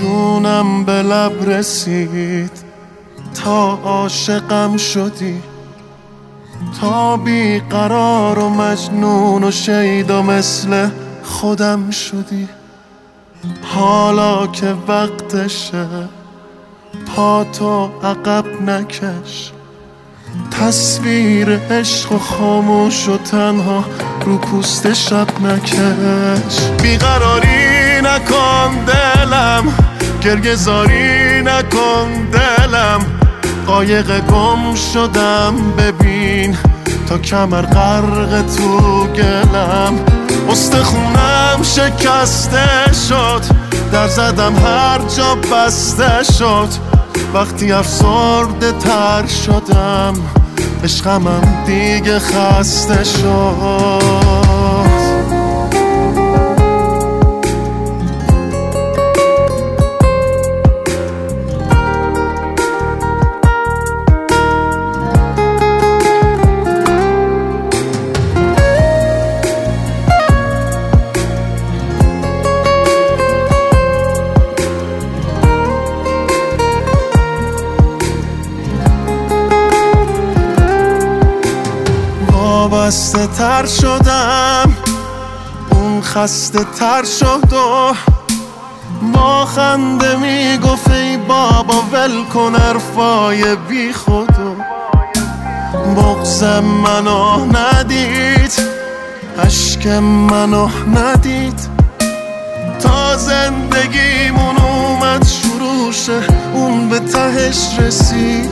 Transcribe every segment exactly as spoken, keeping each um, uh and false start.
جونم به لب رسید تا عاشقم شدی، تا بیقرار و مجنون و شیدا مثل خودم شدی. حالا که وقتشه پاتو عقب نکش، تصویر عشق و خاموش و تنها رو پوست شب نکش. بیقراری نکن دلم، گریه زاری نکن دلم، قایق گم شدم ببین تا کمر غرق تو گلم. استخونم شکسته شد، در زدم هر جا بسته شد، وقتی افسرده تر شدم عشقمم دیگه خسته شد. وابسته تر شدم، اون خسته تر شد و با خنده میگفت ای بابا ول کن حرفای بی خودو. بغض منو ندید، اشک منو ندید، تا زندگیمون اومد شروع شه اون به تهش رسید،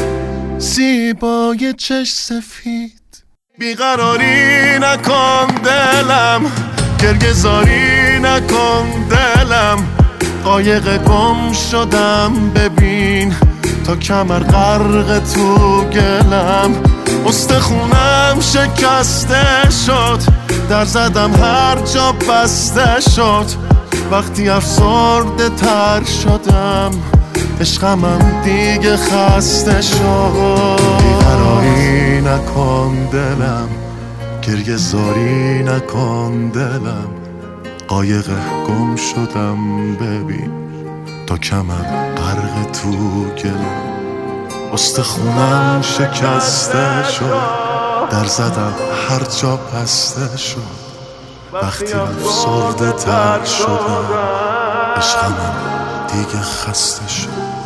زیبای چش سفید. بیقراری نکن دلم، گریه زاری نکن دلم، قایق گم شدم ببین تا کمر غرق تو گلم. استخونم شکسته شد، در زدم هر جا بسته شد، وقتی افسرده تر شدم عشقمم دیگه خسته شد. بیقراری نکن دلم، گریه زاری نکن دلم، قایق گم شدم ببین تا کمر غرق تو گلم. استخونم شکسته شد، در زدم هر جا بسته شد، وقتی افسرده تر شدم عشقمم دیگه خسته شد.